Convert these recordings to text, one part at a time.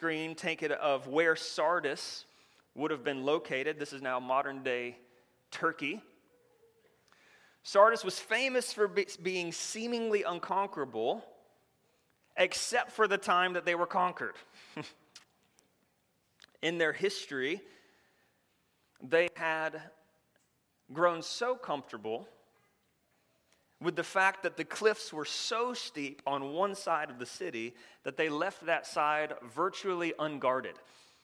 screen, take it of where Sardis would have been located. This is now modern-day Turkey. Sardis was famous for being seemingly unconquerable, except for the time that they were conquered. In their history, they had grown so comfortable with the fact that the cliffs were so steep on one side of the city that they left that side virtually unguarded.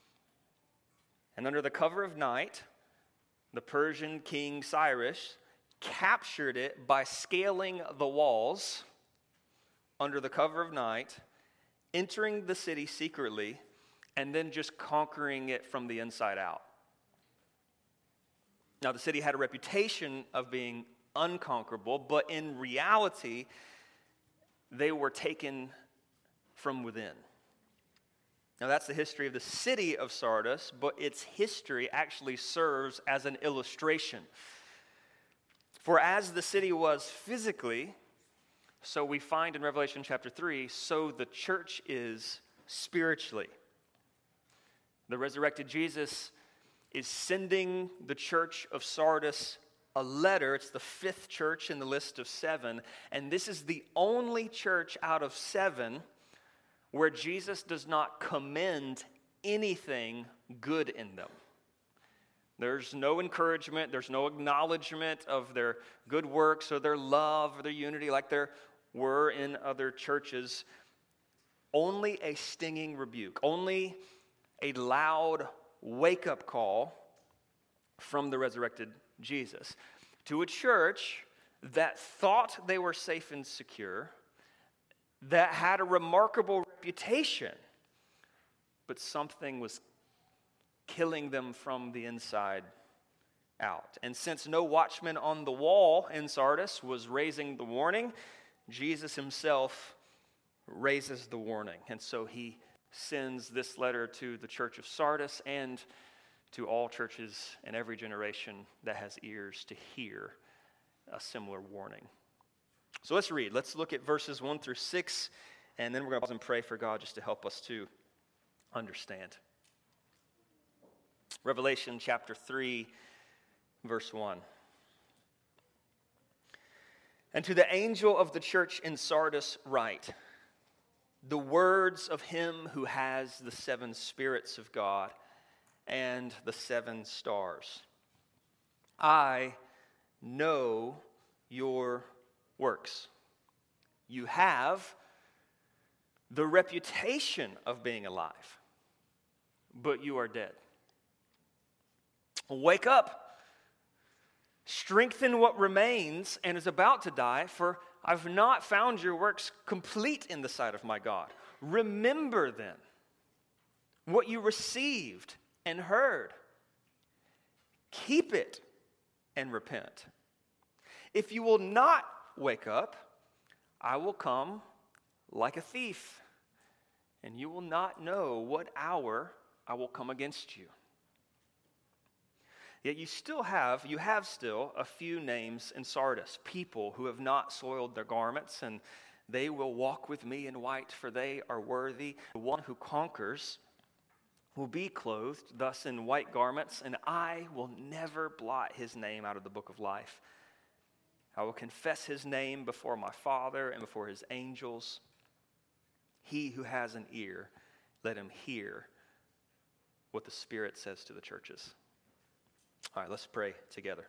And under the cover of night, the Persian king Cyrus captured it by scaling the walls under the cover of night, entering the city secretly, and then just conquering it from the inside out. Now, the city had a reputation of being unconquerable, but in reality, they were taken from within. Now, that's the history of the city of Sardis, but its history actually serves as an illustration. For as the city was physically, so we find in Revelation chapter 3, so the church is spiritually. The resurrected Jesus is sending the church of Sardis a letter. It's the 5th church in the list of 7, and this is the only church out of 7 where Jesus does not commend anything good in them. There's no encouragement, there's no acknowledgement of their good works or their love or their unity like there were in other churches. Only a stinging rebuke, only a loud wake-up call from the resurrected Jesus to a church that thought they were safe and secure, that had a remarkable reputation, but something was killing them from the inside out. And since no watchman on the wall in Sardis was raising the warning, Jesus himself raises the warning. And so he sends this letter to the church of Sardis and to all churches in every generation that has ears to hear a similar warning. So let's read. Let's look at verses 1 through 6, and then we're going to pause and pray for God just to help us to understand. Revelation chapter 3, verse 1. And to the angel of the church in Sardis write, the words of him who has the 7 spirits of God and the 7 stars. I know your works. You have the reputation of being alive, but you are dead. Wake up, strengthen what remains and is about to die, for I've not found your works complete in the sight of my God. Remember then what you received and heard. Keep it and repent. If you will not wake up, I will come like a thief, and you will not know what hour I will come against you. Yet you have still a few names in Sardis, people who have not soiled their garments, and they will walk with me in white, for they are worthy. The one who conquers will be clothed thus in white garments, and I will never blot his name out of the book of life. I will confess his name before my Father and before his angels. He who has an ear, let him hear what the Spirit says to the churches. All right, let's pray together.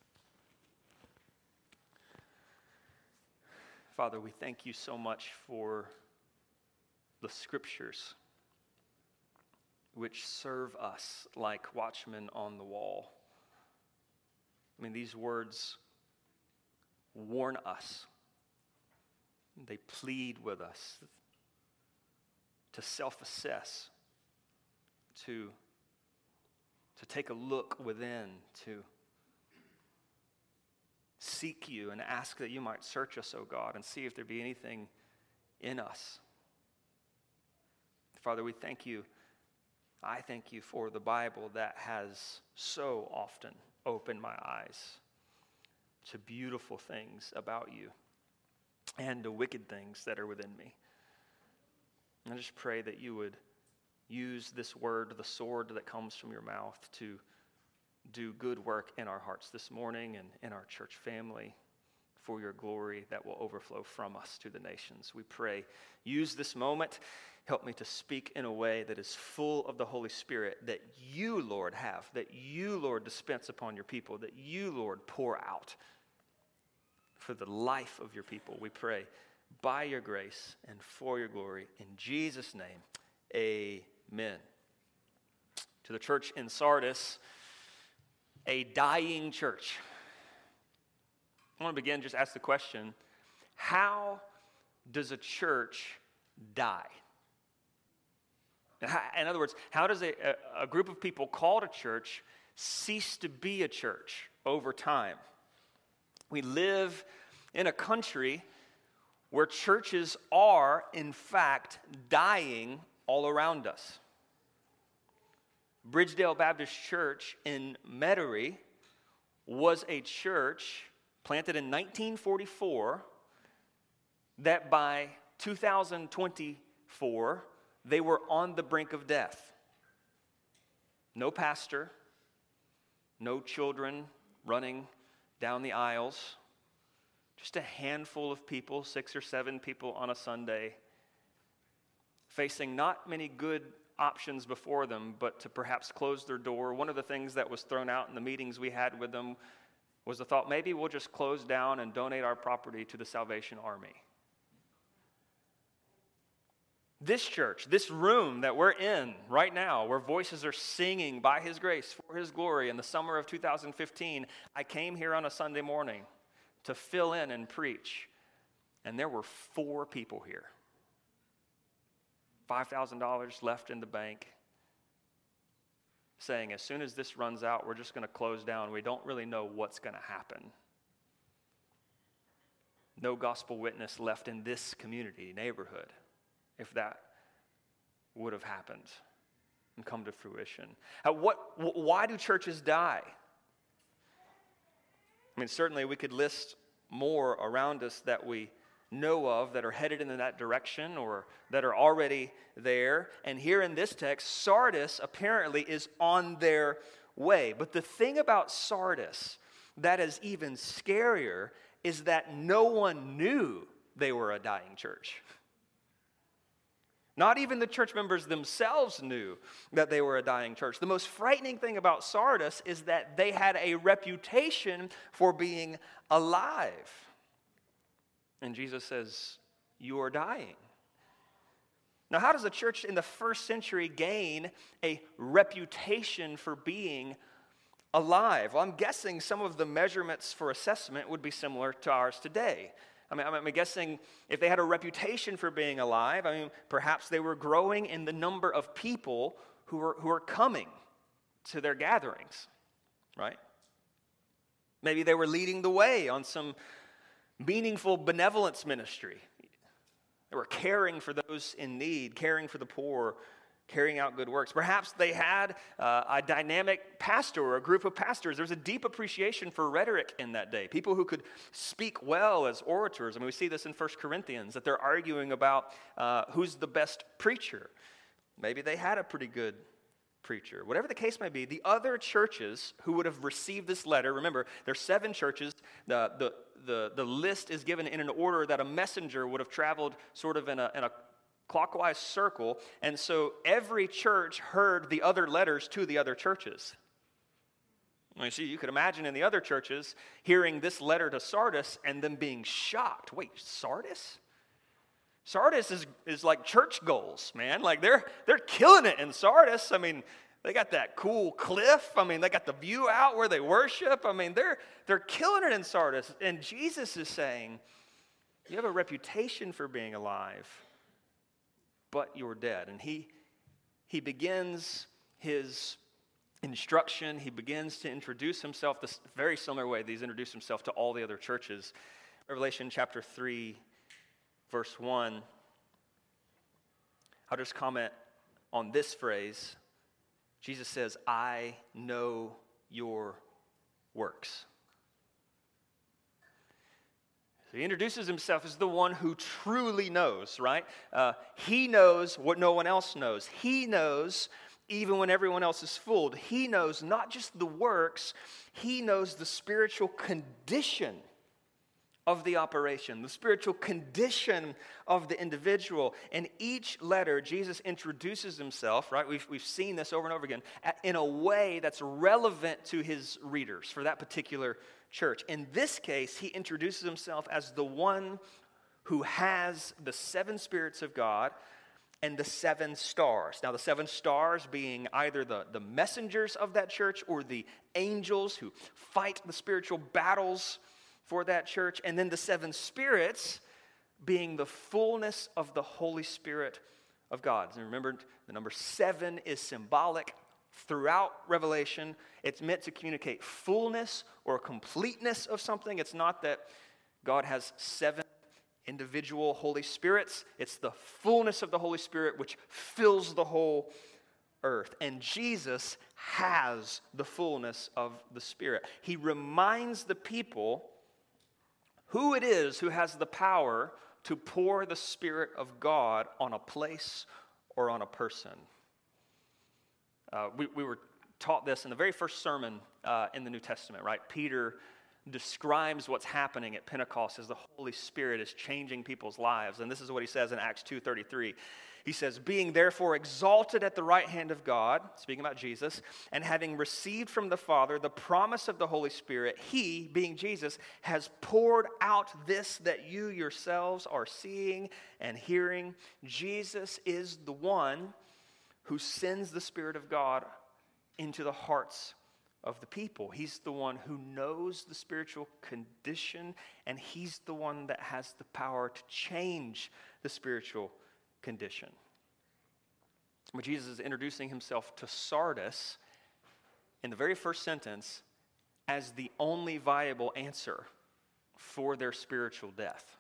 Father, we thank you so much for the scriptures which serve us like watchmen on the wall. I mean, these words warn us. They plead with us to self-assess, to take a look within, to seek you and ask that you might search us, O God, and see if there be anything in us. Father, we thank you. I thank you for the Bible that has so often opened my eyes to beautiful things about you and the wicked things that are within me. I just pray that you would use this word, the sword that comes from your mouth, to do good work in our hearts this morning and in our church family for your glory that will overflow from us to the nations. We pray, use this moment. Help me to speak in a way that is full of the Holy Spirit that you, Lord, have, that you, Lord, dispense upon your people, that you, Lord, pour out for the life of your people. We pray by your grace and for your glory. In Jesus' name, amen. To the church in Sardis, a dying church. I want to begin, just ask the question, how does a church die? In other words, how does a group of people called a church cease to be a church over time? We live in a country where churches are, in fact, dying all around us. Bridgedale Baptist Church in Metairie was a church planted in 1944 that by 2024, they were on the brink of death. No pastor, no children running down the aisles, just a handful of people, 6 or 7 people on a Sunday, facing not many good options before them, but to perhaps close their door. One of the things that was thrown out in the meetings we had with them was the thought, maybe we'll just close down and donate our property to the Salvation Army. This church, this room that we're in right now, where voices are singing by His grace, for His glory, in the summer of 2015, I came here on a Sunday morning to fill in and preach, and there were 4 people here. $5,000 left in the bank, saying as soon as this runs out, we're just going to close down. We don't really know what's going to happen. No gospel witness left in this community, neighborhood, if that would have happened and come to fruition. Why do churches die? I mean, certainly we could list more around us that we know of that are headed in that direction or that are already there. And here in this text, Sardis apparently is on their way. But the thing about Sardis that is even scarier is that no one knew they were a dying church. Not even the church members themselves knew that they were a dying church. The most frightening thing about Sardis is that they had a reputation for being alive. And Jesus says, you are dying. Now, how does a church in the first century gain a reputation for being alive? Well, I'm guessing some of the measurements for assessment would be similar to ours today. I'm guessing if they had a reputation for being alive, perhaps they were growing in the number of people who are coming to their gatherings, right? Maybe they were leading the way on some meaningful benevolence ministry. They were caring for those in need, caring for the poor, carrying out good works. Perhaps they had a dynamic pastor or a group of pastors. There was a deep appreciation for rhetoric in that day. People who could speak well as orators. We see this in 1 Corinthians, that they're arguing about who's the best preacher. Maybe they had a pretty good preacher. Whatever the case may be, the other churches who would have received this letter, remember, there's 7 churches. The list is given in an order that a messenger would have traveled sort of in a clockwise circle, and so every church heard the other letters to the other churches. You could imagine in the other churches hearing this letter to Sardis and them being shocked. Wait, Sardis? Sardis is like church goals, man. Like they're killing it in Sardis. They got that cool cliff. They got the view out where they worship. They're killing it in Sardis. And Jesus is saying, you have a reputation for being alive, but you're dead. And he begins his instruction. He begins to introduce himself this very similar way that he's introduced himself to all the other churches. Revelation chapter 3, verse 1. I'll just comment on this phrase. Jesus says, I know your works. He introduces himself as the one who truly knows, right? He knows what no one else knows. He knows even when everyone else is fooled. He knows not just the works, he knows the spiritual condition of the operation, the spiritual condition of the individual. In each letter, Jesus introduces himself, right? We've seen this over and over again, in a way that's relevant to his readers for that particular church. In this case, he introduces himself as the one who has the 7 spirits of God and the 7 stars. Now, the 7 stars being either the messengers of that church or the angels who fight the spiritual battles for that church. And then the 7 spirits being the fullness of the Holy Spirit of God. And remember, the number 7 is symbolic throughout Revelation. It's meant to communicate fullness or completeness of something. It's not that God has 7 individual Holy Spirits. It's the fullness of the Holy Spirit which fills the whole earth. And Jesus has the fullness of the Spirit. He reminds the people who it is who has the power to pour the Spirit of God on a place or on a person. We were taught this in the very first sermon in the New Testament, right? Peter describes what's happening at Pentecost as the Holy Spirit is changing people's lives. And this is what he says in Acts 2:33. He says, being therefore exalted at the right hand of God, speaking about Jesus, and having received from the Father the promise of the Holy Spirit, he, being Jesus, has poured out this that you yourselves are seeing and hearing. Jesus is the one who sends the Spirit of God into the hearts of the people. He's the one who knows the spiritual condition, and he's the one that has the power to change the spiritual condition. When Jesus is introducing himself to Sardis in the very first sentence as the only viable answer for their spiritual death.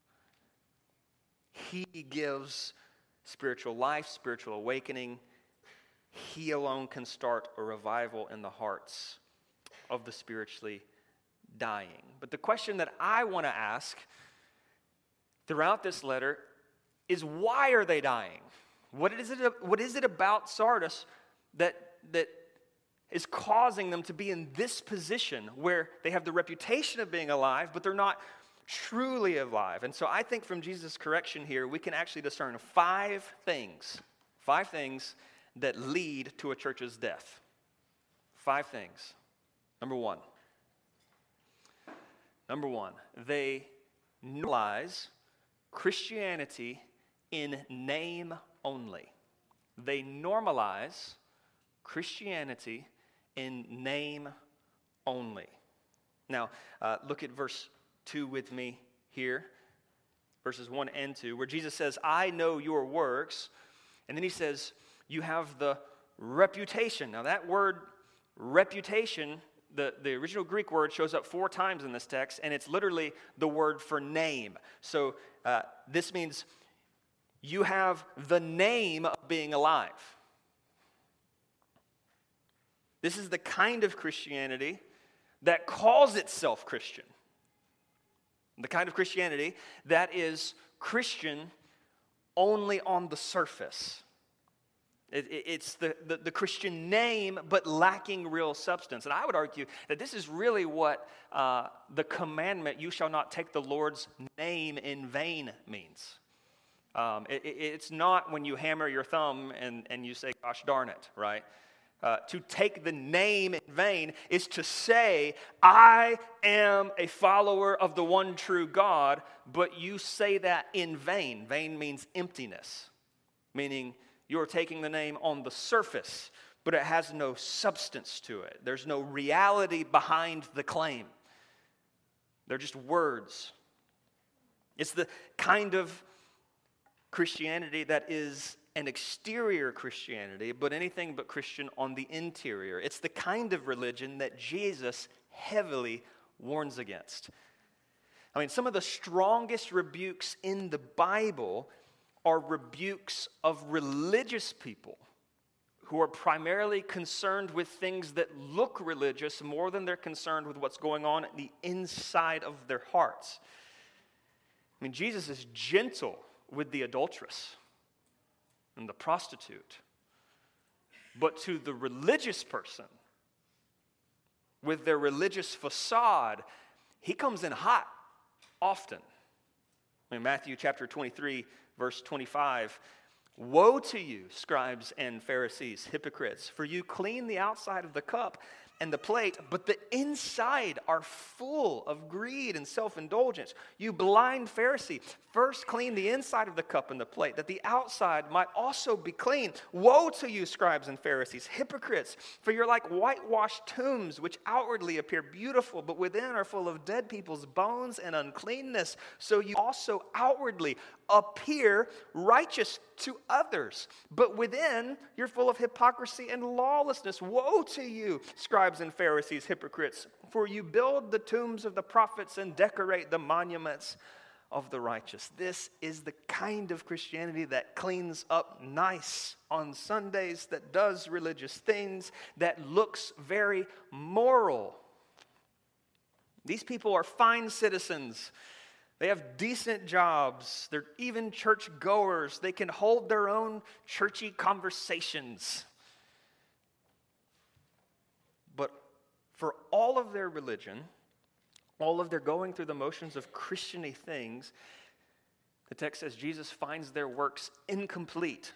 He gives spiritual life, spiritual awakening. He alone can start a revival in the hearts of the spiritually dying. But the question that I want to ask throughout this letter is, why are they dying? What is it about Sardis that is causing them to be in this position where they have the reputation of being alive, but they're not truly alive? And so I think from Jesus' correction here, we can actually discern 5 things that lead to a church's death. 5 things. Number one, they normalize Christianity in name only. They normalize Christianity in name only. Now, look at verse 2 with me here, verses 1 and 2, where Jesus says, I know your works, and then he says, you have the reputation. Now, that word reputation, the original Greek word shows up 4 times in this text, and it's literally the word for name. So this means you have the name of being alive. This is the kind of Christianity that calls itself Christian. The kind of Christianity that is Christian only on the surface. It's the Christian name, but lacking real substance. And I would argue that this is really what the commandment, you shall not take the Lord's name in vain, means. It's not when you hammer your thumb and you say, gosh darn it, right? To take the name in vain is to say, I am a follower of the one true God, but you say that in vain. Vain means emptiness, meaning you're taking the name on the surface, but it has no substance to it. There's no reality behind the claim. They're just words. It's the kind of Christianity that is an exterior Christianity, but anything but Christian on the interior. It's the kind of religion that Jesus heavily warns against. I mean, some of the strongest rebukes in the Bible are rebukes of religious people who are primarily concerned with things that look religious more than they're concerned with what's going on at the inside of their hearts. I mean, Jesus is gentle with the adulteress and the prostitute. But to the religious person, with their religious facade, he comes in hot often. In Matthew chapter 23, verse 25, "Woe to you, scribes and Pharisees, hypocrites, for you clean the outside of the cup and the plate, but the inside are full of greed and self-indulgence. You blind Pharisee, first clean the inside of the cup and the plate, that the outside might also be clean. Woe to you, scribes and Pharisees, hypocrites, for you're like whitewashed tombs, which outwardly appear beautiful, but within are full of dead people's bones and uncleanness. So you also outwardly appear righteous to others, but within you're full of hypocrisy and lawlessness. Woe to you, scribes and Pharisees, hypocrites, for you build the tombs of the prophets and decorate the monuments of the righteous." This is the kind of Christianity that cleans up nice on Sundays, that does religious things, that looks very moral. These people are fine citizens. They have decent jobs. They're even church goers. They can hold their own churchy conversations. But for all of their religion, all of their going through the motions of Christian-y things, the text says Jesus finds their works incomplete.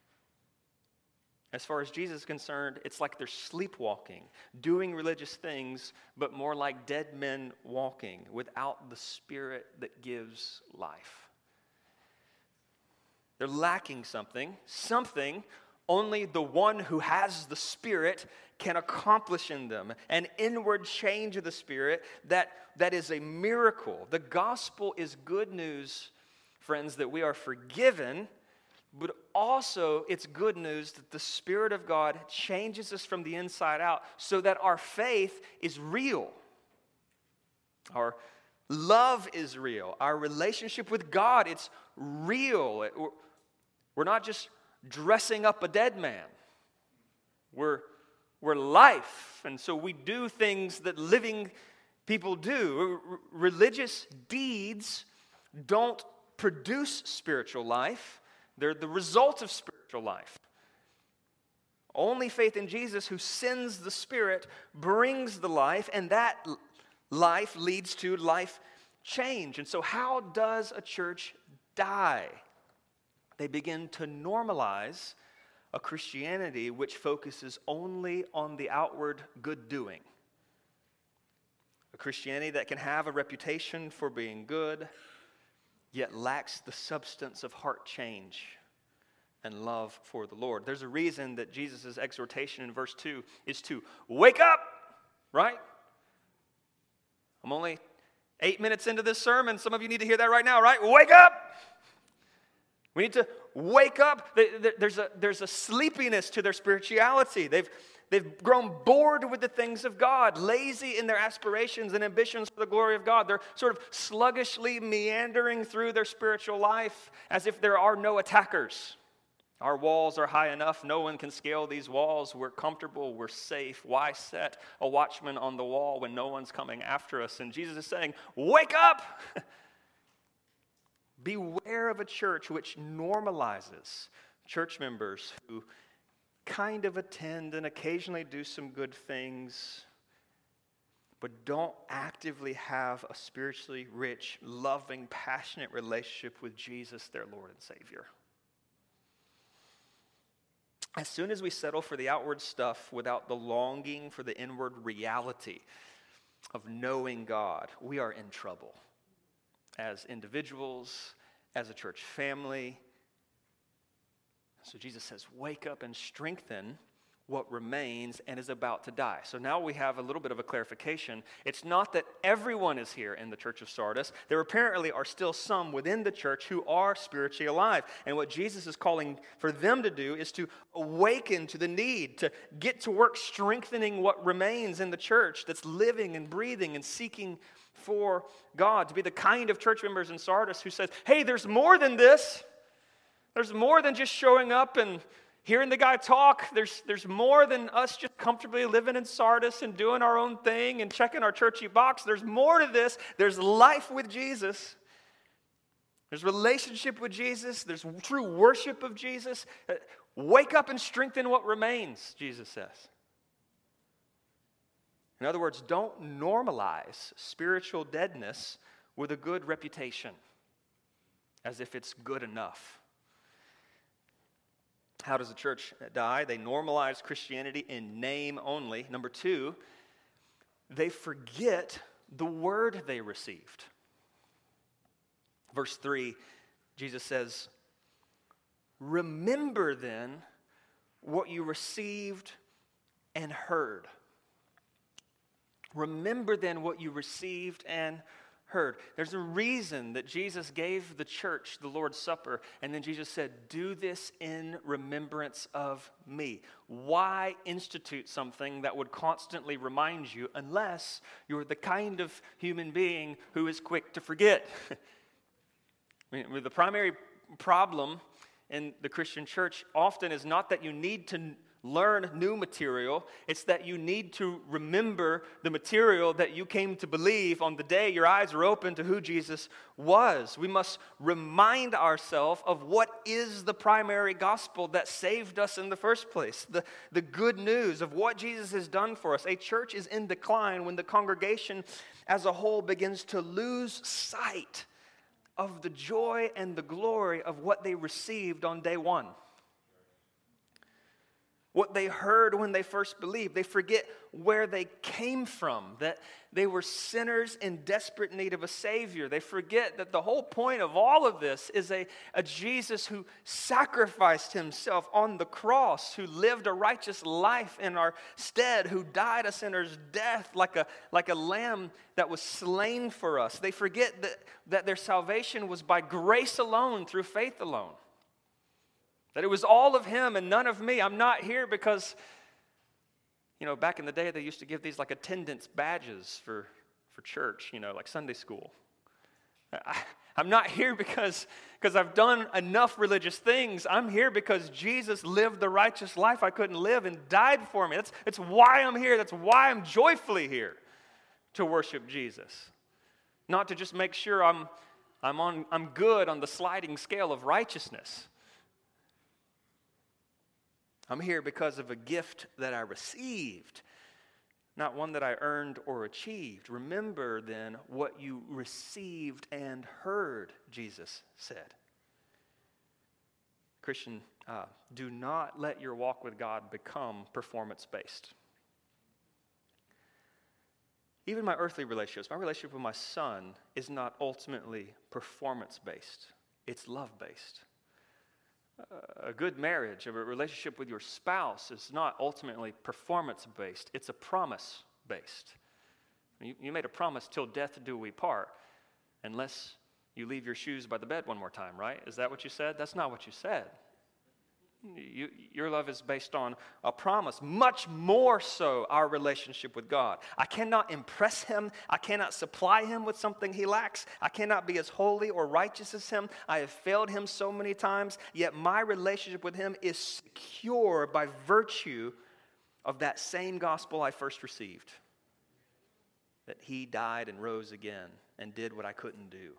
As far as Jesus is concerned, it's like they're sleepwalking, doing religious things, but more like dead men walking without the Spirit that gives life. They're lacking something only the one who has the Spirit can accomplish in them, an inward change of the Spirit that is a miracle. The gospel is good news, friends, that we are forgiven, but also it's good news that the Spirit of God changes us from the inside out so that our faith is real. Our love is real. Our relationship with God, it's real. We're not just dressing up a dead man. We're life, and so we do things that living people do. Religious deeds don't produce spiritual life. They're the result of spiritual life. Only faith in Jesus, who sends the Spirit, brings the life, and that life leads to life change. And so how does a church die? They begin to normalize a Christianity which focuses only on the outward good doing. A Christianity that can have a reputation for being good, yet lacks the substance of heart change and love for the Lord. There's a reason that Jesus' exhortation in verse 2 is to wake up, right? I'm only 8 minutes into this sermon. Some of you need to hear that right now, right? Wake up! We need to wake up. There's a sleepiness to their spirituality. They've grown bored with the things of God, lazy in their aspirations and ambitions for the glory of God. They're sort of sluggishly meandering through their spiritual life as if there are no attackers. Our walls are high enough. No one can scale these walls. We're comfortable. We're safe. Why set a watchman on the wall when no one's coming after us? And Jesus is saying, wake up! Beware of a church which normalizes church members who kind of attend and occasionally do some good things, but don't actively have a spiritually rich, loving, passionate relationship with Jesus, their Lord and Savior. As soon as we settle for the outward stuff without the longing for the inward reality of knowing God, we are in trouble. As individuals, as a church family. So Jesus says, wake up and strengthen what remains and is about to die. So now we have a little bit of a clarification. It's not that everyone is here in the church of Sardis. There apparently are still some within the church who are spiritually alive. And what Jesus is calling for them to do is to awaken to the need, to get to work strengthening what remains in the church that's living and breathing and seeking for God, to be the kind of church members in Sardis who says, hey, there's more than this. There's more than just showing up and hearing the guy talk. There's more than us just comfortably living in Sardis and doing our own thing and checking our churchy box. There's more to this. There's life with Jesus. There's relationship with Jesus. There's true worship of Jesus. Wake up and strengthen what remains, Jesus says. In other words, don't normalize spiritual deadness with a good reputation, as if it's good enough. How does the church die? They normalize Christianity in name only. Number two, they forget the word they received. Verse 3, Jesus says, "Remember then what you received and heard." Remember then what you received and heard. There's a reason that Jesus gave the church the Lord's Supper, and then Jesus said, "Do this in remembrance of me." Why institute something that would constantly remind you unless you're the kind of human being who is quick to forget? The primary problem in the Christian church often is not that you need to learn new material. It's that you need to remember the material that you came to believe on the day your eyes are open to who Jesus was. We must remind ourselves of what is the primary gospel that saved us in the first place. The good news of what Jesus has done for us. A church is in decline when the congregation as a whole begins to lose sight of the joy and the glory of what they received on day one. What they heard when they first believed. They forget where they came from, that they were sinners in desperate need of a Savior. They forget that the whole point of all of this is a Jesus who sacrificed himself on the cross, who lived a righteous life in our stead, who died a sinner's death like a lamb that was slain for us. They forget that their salvation was by grace alone, through faith alone. That it was all of him and none of me. I'm not here because, back in the day they used to give these like attendance badges for church, like Sunday school. I'm not here because I've done enough religious things. I'm here because Jesus lived the righteous life I couldn't live and died for me. That's why I'm here. That's why I'm joyfully here to worship Jesus. Not to just make sure I'm good on the sliding scale of righteousness. I'm here because of a gift that I received, not one that I earned or achieved. Remember then what you received and heard, Jesus said. Christian, do not let your walk with God become performance-based. Even my earthly relationships, my relationship with my son is not ultimately performance-based. It's love-based. A good marriage, a relationship with your spouse is not ultimately performance-based. It's a promise-based. You made a promise, till death do we part, unless you leave your shoes by the bed one more time, right? Is that what you said? That's not what you said. Your love is based on a promise, much more so our relationship with God. I cannot impress him. I cannot supply him with something he lacks. I cannot be as holy or righteous as him. I have failed him so many times, yet my relationship with him is secure by virtue of that same gospel I first received, that he died and rose again and did what I couldn't do.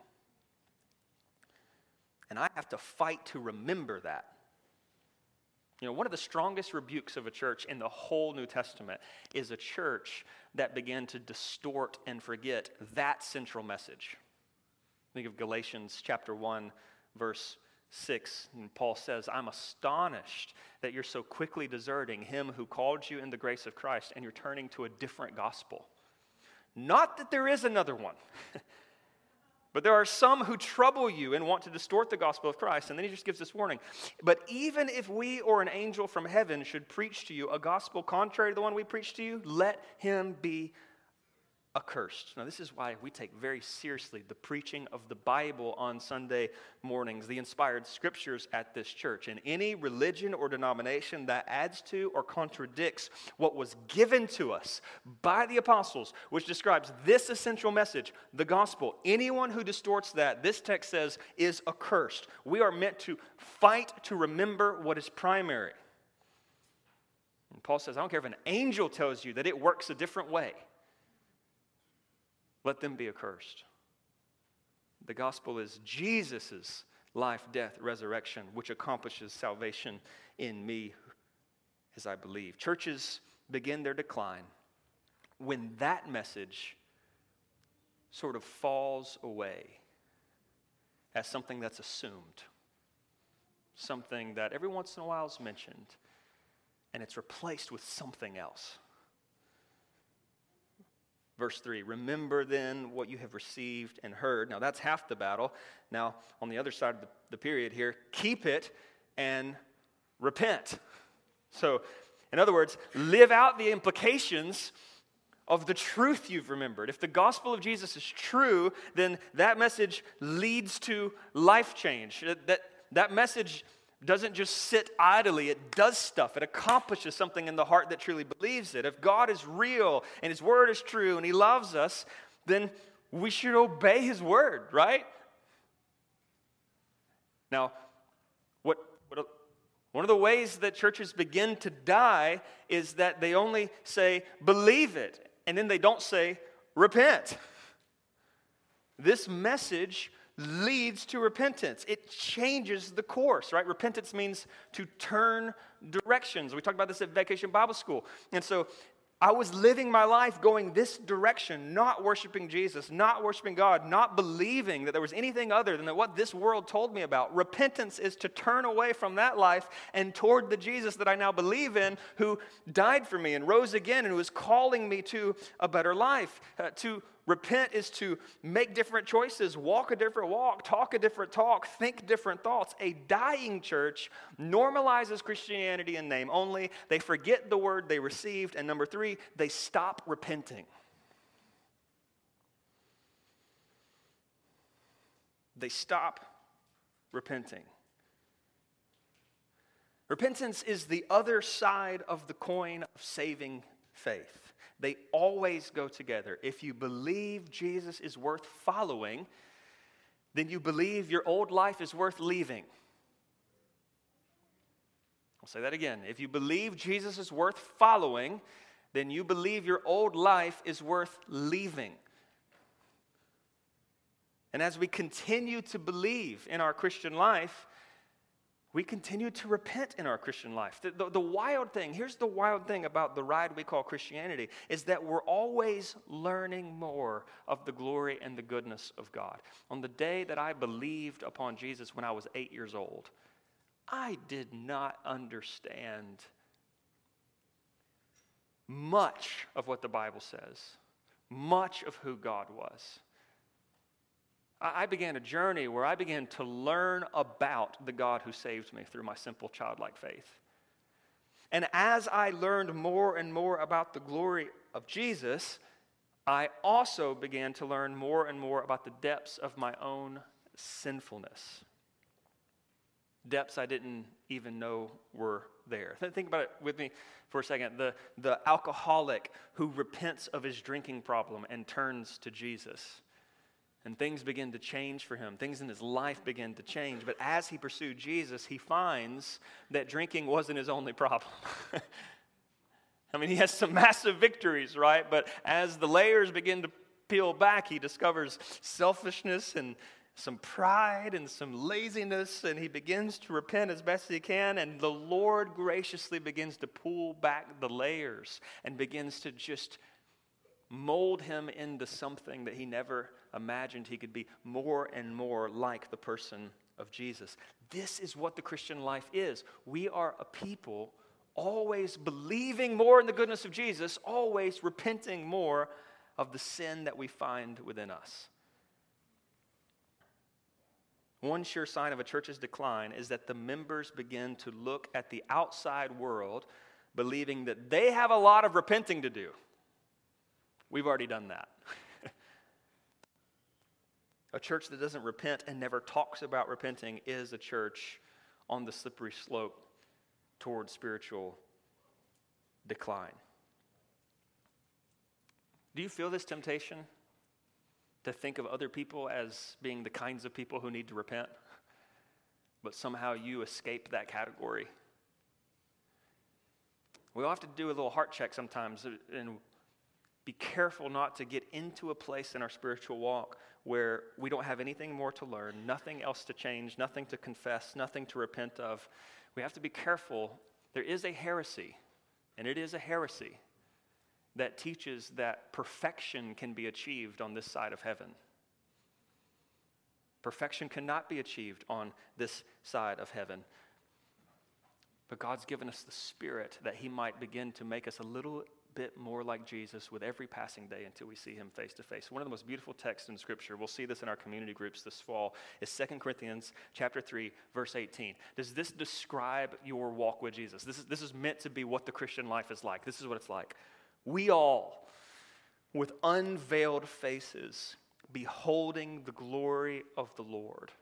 And I have to fight to remember that. One of the strongest rebukes of a church in the whole New Testament is a church that began to distort and forget that central message. Think of Galatians chapter 1, verse 6. And Paul says, "I'm astonished that you're so quickly deserting him who called you in the grace of Christ, and you're turning to a different gospel. Not that there is another one." But there are some who trouble you and want to distort the gospel of Christ. And then he just gives this warning. "But even if we or an angel from heaven should preach to you a gospel contrary to the one we preach to you, let him be accursed." Now, this is why we take very seriously the preaching of the Bible on Sunday mornings, the inspired scriptures at this church. And any religion or denomination that adds to or contradicts what was given to us by the apostles, which describes this essential message, the gospel, anyone who distorts that, this text says, is accursed. We are meant to fight to remember what is primary. And Paul says, I don't care if an angel tells you that it works a different way. Let them be accursed. The gospel is Jesus' life, death, resurrection, which accomplishes salvation in me as I believe. Churches begin their decline when that message sort of falls away as something that's assumed, something that every once in a while is mentioned, and it's replaced with something else. Verse 3, remember then what you have received and heard. Now that's half the battle. Now on the other side of the period here, keep it and repent. So in other words, live out the implications of the truth you've remembered. If the gospel of Jesus is true, then that message leads to life change. That message doesn't just sit idly, it does stuff. It accomplishes something in the heart that truly believes it. If God is real and His word is true and He loves us, then we should obey His word, right? Now, one of the ways that churches begin to die is that they only say, believe it, and then they don't say, repent. This message leads to repentance. It changes the course, right? Repentance means to turn directions. We talked about this at Vacation Bible School. And so I was living my life going this direction, not worshiping Jesus, not worshiping God, not believing that there was anything other than what this world told me about. Repentance is to turn away from that life and toward the Jesus that I now believe in, who died for me and rose again and who is calling me to a better life. To repent is to make different choices, walk a different walk, talk a different talk, think different thoughts. A dying church normalizes Christianity in name only. They forget the word they received. And number 3, they stop repenting. They stop repenting. Repentance is the other side of the coin of saving faith. They always go together. If you believe Jesus is worth following, then you believe your old life is worth leaving. I'll say that again. If you believe Jesus is worth following, then you believe your old life is worth leaving. And as we continue to believe in our Christian life, we continue to repent in our Christian life. The wild thing, here's the wild thing about the ride we call Christianity, is that we're always learning more of the glory and the goodness of God. On the day that I believed upon Jesus when I was 8 years old, I did not understand much of what the Bible says, much of who God was. I began a journey where I began to learn about the God who saved me through my simple childlike faith. And as I learned more and more about the glory of Jesus, I also began to learn more and more about the depths of my own sinfulness. Depths I didn't even know were there. Think about it with me for a second. The alcoholic who repents of his drinking problem and turns to Jesus. And things begin to change for him. Things in his life begin to change. But as he pursued Jesus, he finds that drinking wasn't his only problem. I mean, he has some massive victories, right? But as the layers begin to peel back, he discovers selfishness and some pride and some laziness, and he begins to repent as best he can, and the Lord graciously begins to pull back the layers and begins to just mold him into something that he never imagined he could be, more and more like the person of Jesus. This is what the Christian life is. We are a people always believing more in the goodness of Jesus, always repenting more of the sin that we find within us. One sure sign of a church's decline is that the members begin to look at the outside world, believing that they have a lot of repenting to do. We've already done that. A church that doesn't repent and never talks about repenting is a church on the slippery slope towards spiritual decline. Do you feel this temptation to think of other people as being the kinds of people who need to repent, but somehow you escape that category? We all have to do a little heart check sometimes, and be careful not to get into a place in our spiritual walk where we don't have anything more to learn, nothing else to change, nothing to confess, nothing to repent of. We have to be careful. There is a heresy, and it is a heresy, that teaches that perfection can be achieved on this side of heaven. Perfection cannot be achieved on this side of heaven. But God's given us the Spirit that He might begin to make us a little bit more like Jesus with every passing day until we see Him face to face. One of the most beautiful texts in Scripture, we'll see this in our community groups this fall, is 2 Corinthians chapter 3, verse 18. Does this describe your walk with Jesus? This is meant to be what the Christian life is like. This is what it's like. We all, with unveiled faces, beholding the glory of the Lord,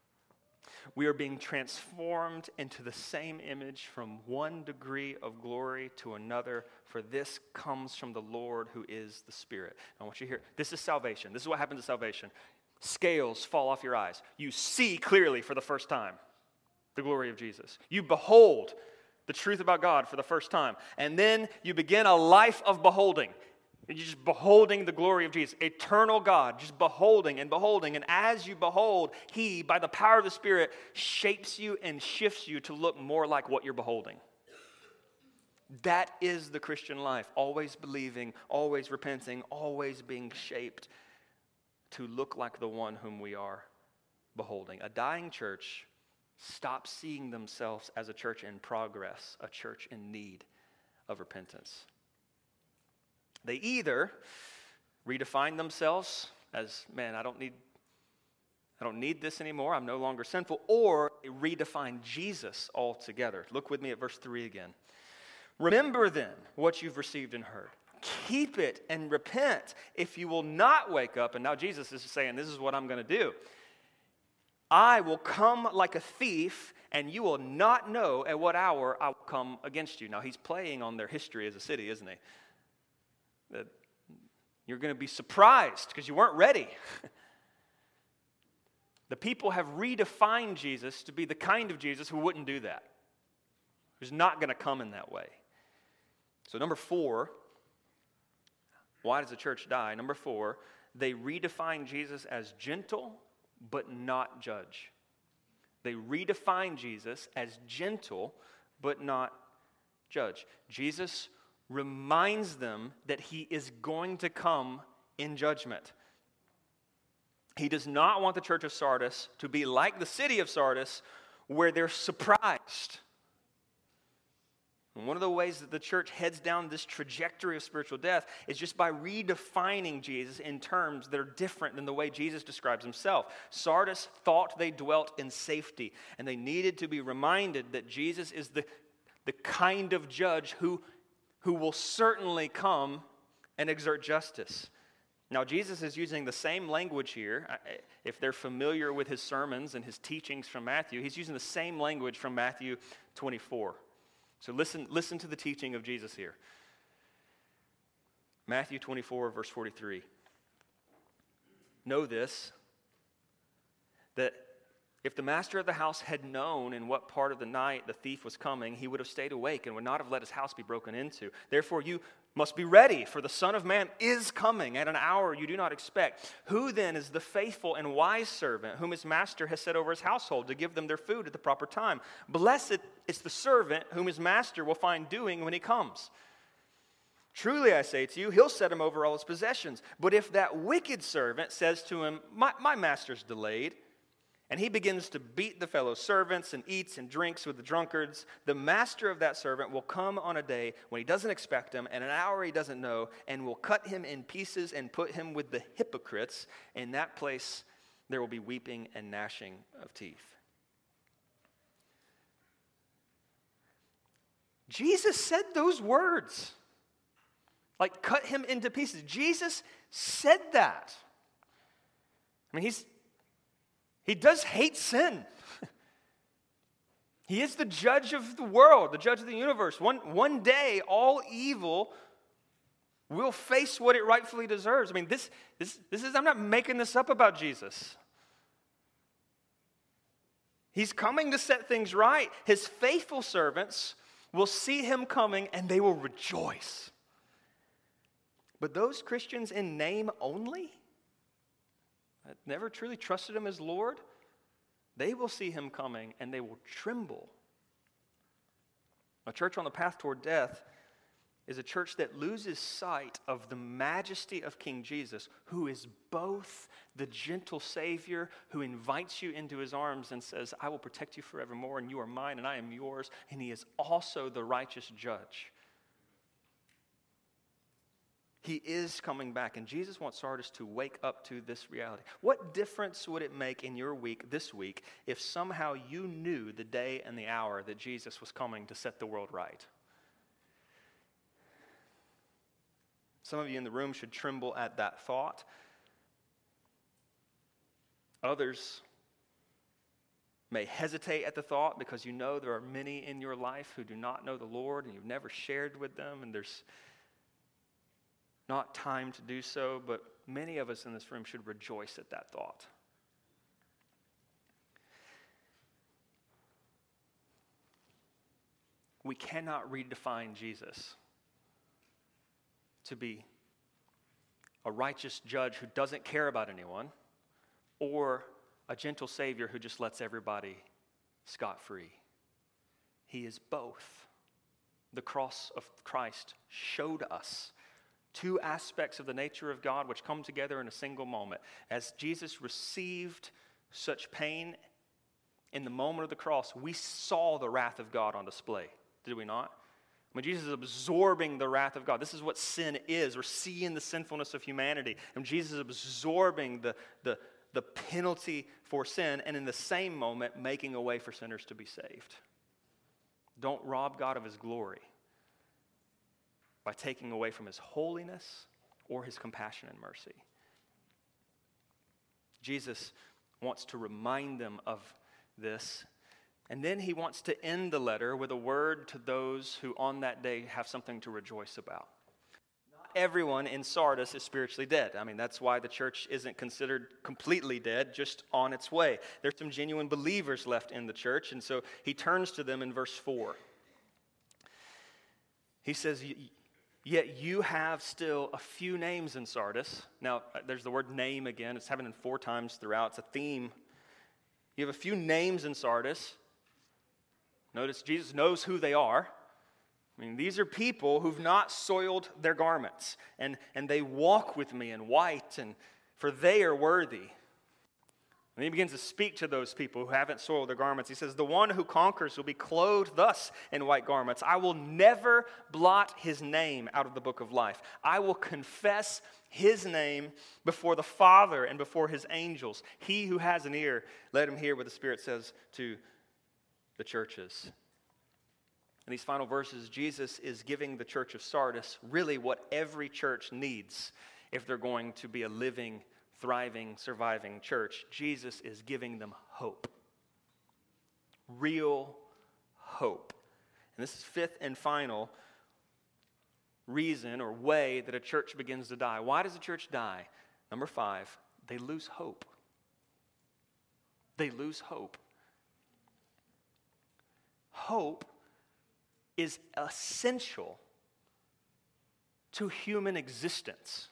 we are being transformed into the same image from one degree of glory to another, for this comes from the Lord who is the Spirit. I want you to hear, this is salvation. This is what happens at salvation. Scales fall off your eyes. You see clearly for the first time the glory of Jesus. You behold the truth about God for the first time. And then you begin a life of beholding. You're just beholding the glory of Jesus. Eternal God, just beholding and beholding. And as you behold, He, by the power of the Spirit, shapes you and shifts you to look more like what you're beholding. That is the Christian life. Always believing, always repenting, always being shaped to look like the one whom we are beholding. A dying church stops seeing themselves as a church in progress, a church in need of repentance. They either redefine themselves as, man, I don't need this anymore, I'm no longer sinful, or they redefine Jesus altogether. Look with me at verse 3 again. Remember then what you've received and heard. Keep it and repent. If you will not wake up, and now Jesus is saying, this is what I'm going to do. I will come like a thief, and you will not know at what hour I will come against you. Now, he's playing on their history as a city, isn't he? That you're going to be surprised because you weren't ready. The people have redefined Jesus to be the kind of Jesus who wouldn't do that, who's not going to come in that way. So number 4, why does the church die? Number 4, they redefine Jesus as gentle but not judge. They redefine Jesus as gentle but not judge. Jesus reminds them that He is going to come in judgment. He does not want the church of Sardis to be like the city of Sardis, where they're surprised. And one of the ways that the church heads down this trajectory of spiritual death is just by redefining Jesus in terms that are different than the way Jesus describes Himself. Sardis thought they dwelt in safety, and they needed to be reminded that Jesus is the kind of judge who will certainly come and exert justice. Now, Jesus is using the same language here. If they're familiar with His sermons and His teachings from Matthew, He's using the same language from Matthew 24. So listen to the teaching of Jesus here. Matthew 24, verse 43. Know this, that if the master of the house had known in what part of the night the thief was coming, he would have stayed awake and would not have let his house be broken into. Therefore, you must be ready, for the Son of Man is coming at an hour you do not expect. Who then is the faithful and wise servant whom his master has set over his household to give them their food at the proper time? Blessed is the servant whom his master will find doing when he comes. Truly I say to you, he'll set him over all his possessions. But if that wicked servant says to him, my master's delayed, and he begins to beat the fellow servants and eats and drinks with the drunkards, the master of that servant will come on a day when he doesn't expect him, and an hour he doesn't know, and will cut him in pieces and put him with the hypocrites. In that place there will be weeping and gnashing of teeth. Jesus said those words. Like, cut him into pieces. Jesus said that. I mean, he does hate sin. He is the judge of the world, the judge of the universe. One day, all evil will face what it rightfully deserves. I mean, this is, I'm not making this up about Jesus. He's coming to set things right. His faithful servants will see him coming and they will rejoice. But those Christians in name only, that never truly trusted him as Lord, they will see him coming and they will tremble. A church on the path toward death is a church that loses sight of the majesty of King Jesus, who is both the gentle Savior who invites you into his arms and says, I will protect you forevermore, and you are mine, and I am yours, and he is also the righteous judge. He is coming back, and Jesus wants Sardis to wake up to this reality. What difference would it make in your week, this week, if somehow you knew the day and the hour that Jesus was coming to set the world right? Some of you in the room should tremble at that thought. Others may hesitate at the thought because you know there are many in your life who do not know the Lord and you've never shared with them, and there's not time to do so, but many of us in this room should rejoice at that thought. We cannot redefine Jesus to be a righteous judge who doesn't care about anyone, or a gentle Savior who just lets everybody scot-free. He is both. The cross of Christ showed us two aspects of the nature of God which come together in a single moment. As Jesus received such pain in the moment of the cross, we saw the wrath of God on display, did we not? When Jesus is absorbing the wrath of God, this is what sin is. We're seeing the sinfulness of humanity. And Jesus is absorbing the penalty for sin, and in the same moment, making a way for sinners to be saved. Don't rob God of his glory by taking away from his holiness or his compassion and mercy. Jesus wants to remind them of this. And then he wants to end the letter with a word to those who on that day have something to rejoice about. Not everyone in Sardis is spiritually dead. I mean, that's why the church isn't considered completely dead, just on its way. There's some genuine believers left in the church, and so he turns to them in verse 4. He says, yet you have still a few names in Sardis. Now, there's the word name again. It's happening 4 times throughout. It's a theme. You have a few names in Sardis. Notice Jesus knows who they are. I mean, these are people who've not soiled their garments, and they walk with me in white, and for they are worthy. And he begins to speak to those people who haven't soiled their garments. He says, the one who conquers will be clothed thus in white garments. I will never blot his name out of the book of life. I will confess his name before the Father and before his angels. He who has an ear, let him hear what the Spirit says to the churches. In these final verses, Jesus is giving the church of Sardis really what every church needs if they're going to be a living, thriving, surviving church. Jesus is giving them hope. Real hope. And this is 5th and final reason or way that a church begins to die. Why does a church die? Number 5, they lose hope. They lose hope. Hope is essential to human existence.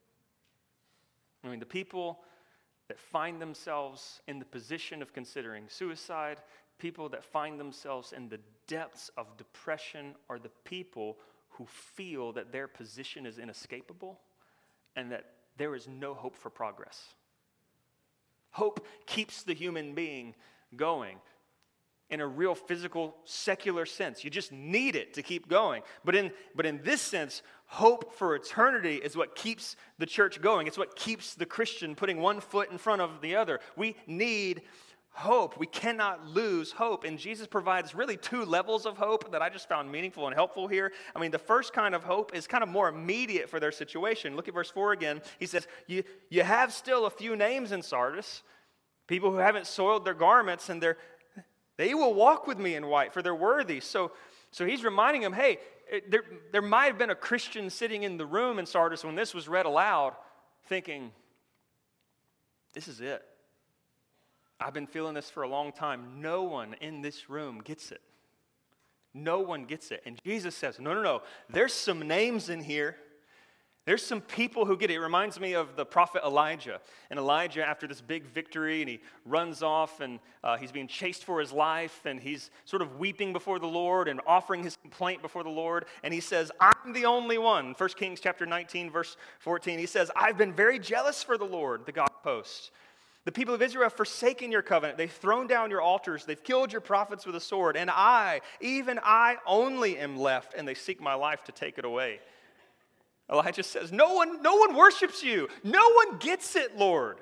I mean, the people that find themselves in the position of considering suicide, people that find themselves in the depths of depression, are the people who feel that their position is inescapable and that there is no hope for progress. Hope keeps the human being going. In a real physical, secular sense. You just need it to keep going. But in this sense, hope for eternity is what keeps the church going. It's what keeps the Christian putting one foot in front of the other. We need hope. We cannot lose hope. And Jesus provides really 2 levels of hope that I just found meaningful and helpful here. I mean, the first kind of hope is kind of more immediate for their situation. Look at verse 4 again. He says, you have still a few names in Sardis, people who haven't soiled their garments, and they will walk with me in white, for they're worthy. So he's reminding them, hey, there might have been a Christian sitting in the room in Sardis when this was read aloud, thinking, this is it. I've been feeling this for a long time. No one in this room gets it. No one gets it. And Jesus says, no. There's some names in here There's some people who get it. It reminds me of the prophet Elijah. And Elijah, after this big victory, and he runs off, and he's being chased for his life, and he's sort of weeping before the Lord and offering his complaint before the Lord. And he says, I'm the only one. 1 Kings chapter 19, verse 14, he says, I've been very jealous for the Lord, the God of hosts. The people of Israel have forsaken your covenant. They've thrown down your altars. They've killed your prophets with a sword. And I, even I only am left, and they seek my life to take it away. Elijah says, no one worships you. No one gets it, Lord.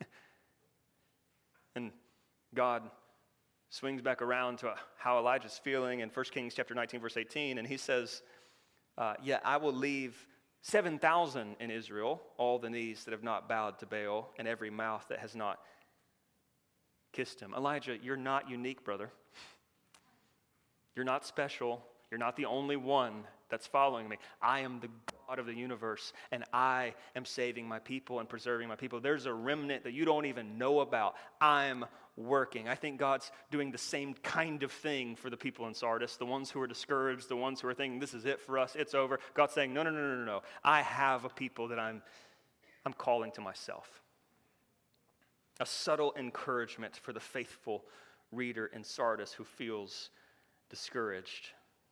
And God swings back around to how Elijah's feeling in 1 Kings chapter 19, verse 18, and he says, I will leave 7,000 in Israel, all the knees that have not bowed to Baal, and every mouth that has not kissed him. Elijah, you're not unique, brother. You're not special. You're not the only one that's following me. I am the God of the universe, and I am saving my people and preserving my people. There's a remnant that you don't even know about. I'm working. I think God's doing the same kind of thing for the people in Sardis, the ones who are discouraged, the ones who are thinking, this is it for us, it's over. God's saying, no. I have a people that I'm calling to myself. A subtle encouragement for the faithful reader in Sardis who feels discouraged.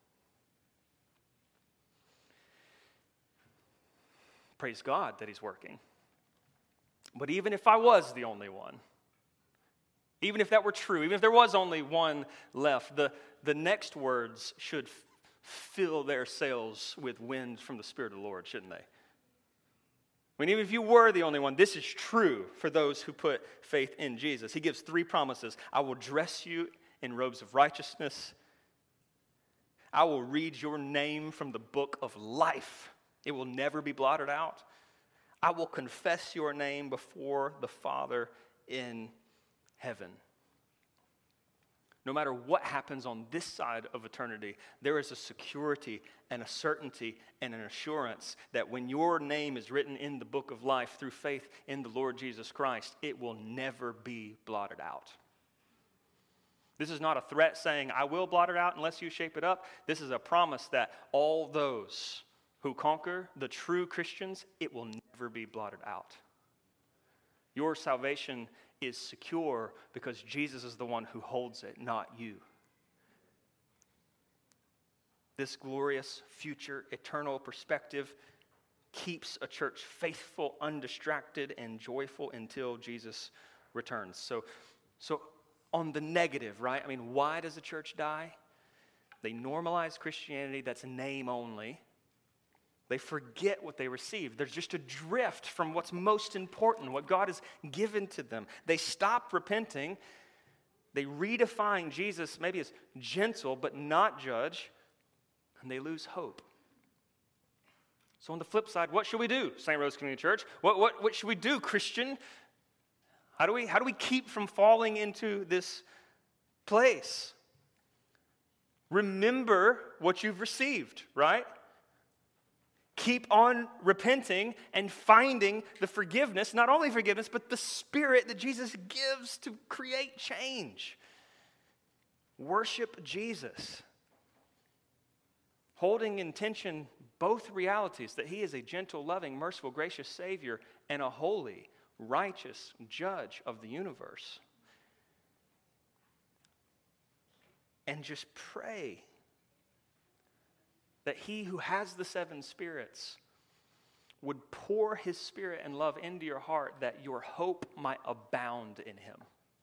Praise God that he's working. But even if I was the only one, even if that were true, even if there was only one left, the next words should fill their sails with wind from the Spirit of the Lord, shouldn't they? I mean, even if you were the only one, this is true for those who put faith in Jesus. He gives 3 promises. I will dress you in robes of righteousness. I will read your name from the book of life. It will never be blotted out. I will confess your name before the Father in heaven. No matter what happens on this side of eternity, there is a security and a certainty and an assurance that when your name is written in the book of life through faith in the Lord Jesus Christ, it will never be blotted out. This is not a threat saying, I will blot it out unless you shape it up. This is a promise that all those who conquer, the true Christians, it will never be blotted out. Your salvation is secure because Jesus is the one who holds it, not you. This glorious future, eternal perspective keeps a church faithful, undistracted, and joyful until Jesus returns. So on the negative, right? I mean, why does the church die? They normalize Christianity that's name only. They forget what they received. There's just a drift from what's most important, what God has given to them. They stop repenting. They redefine Jesus maybe as gentle but not judge, and they lose hope. So on the flip side, what should we do, St. Rose Community Church? What should we do, Christian? How do we keep from falling into this place? Remember what you've received, right? Keep on repenting and finding the forgiveness, not only forgiveness, but the Spirit that Jesus gives to create change. Worship Jesus. Holding in tension both realities, that he is a gentle, loving, merciful, gracious Savior and a holy, righteous judge of the universe. And just pray that he who has the 7 spirits would pour his Spirit and love into your heart, that your hope might abound in him.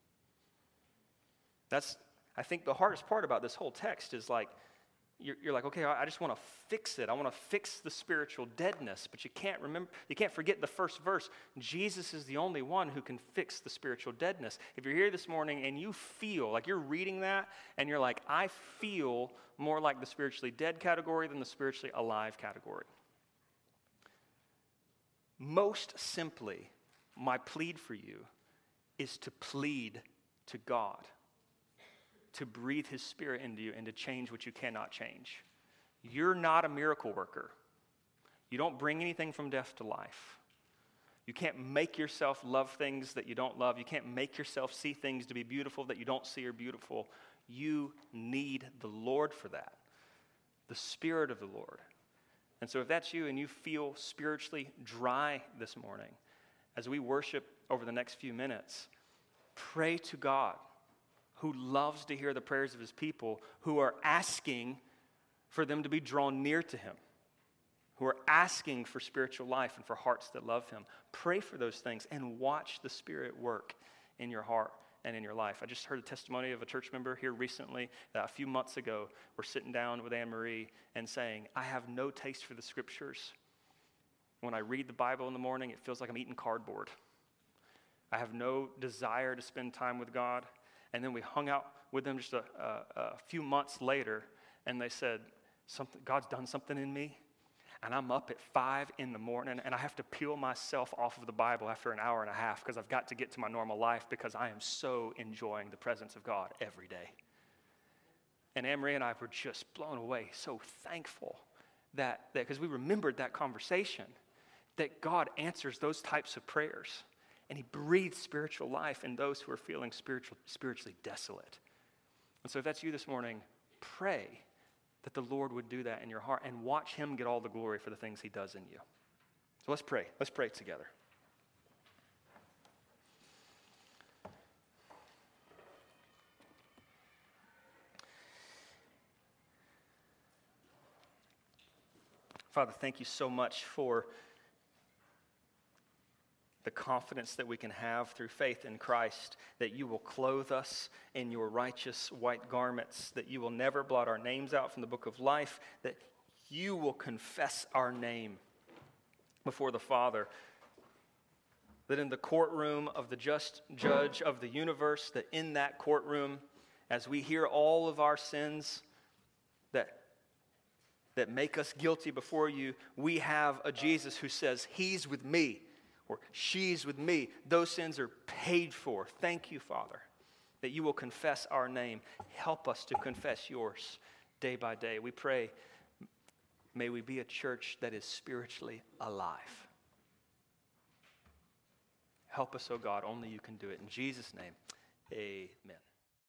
That's, I think, the hardest part about this whole text is like, you're like, okay, I just want to fix it. I want to fix the spiritual deadness, but you can't forget the first verse. Jesus is the only one who can fix the spiritual deadness. If you're here this morning and you feel like you're reading that and you're like, I feel more like the spiritually dead category than the spiritually alive category. Most simply, my plead for you is to plead to God, to breathe his Spirit into you and to change what you cannot change. You're not a miracle worker. You don't bring anything from death to life. You can't make yourself love things that you don't love. You can't make yourself see things to be beautiful that you don't see are beautiful. You need the Lord for that, the Spirit of the Lord. And so if that's you and you feel spiritually dry this morning, as we worship over the next few minutes, pray to God, who loves to hear the prayers of his people, who are asking for them to be drawn near to him, who are asking for spiritual life and for hearts that love him. Pray for those things and watch the Spirit work in your heart and in your life. I just heard a testimony of a church member here recently that a few months ago were sitting down with Anne-Marie and saying, I have no taste for the scriptures. When I read the Bible in the morning, it feels like I'm eating cardboard. I have no desire to spend time with God. And then we hung out with them just a few months later, and they said, God's done something in me. And I'm up at 5 in the morning, and I have to peel myself off of the Bible after an hour and a half because I've got to get to my normal life because I am so enjoying the presence of God every day. And Anne-Marie and I were just blown away, so thankful that because we remembered that conversation, that God answers those types of prayers, and he breathes spiritual life in those who are feeling spiritually desolate. And so if that's you this morning, pray that the Lord would do that in your heart and watch him get all the glory for the things he does in you. So let's pray. Let's pray together. Father, thank you so much for the confidence that we can have through faith in Christ, that you will clothe us in your righteous white garments, that you will never blot our names out from the book of life, that you will confess our name before the Father, that in the courtroom of the just judge of the universe, that in that courtroom, as we hear all of our sins that make us guilty before you, we have a Jesus who says, he's with me, or she's with me. Those sins are paid for. Thank you, Father, that you will confess our name. Help us to confess yours day by day. We pray, may we be a church that is spiritually alive. Help us, oh God, only you can do it. In Jesus' name, amen.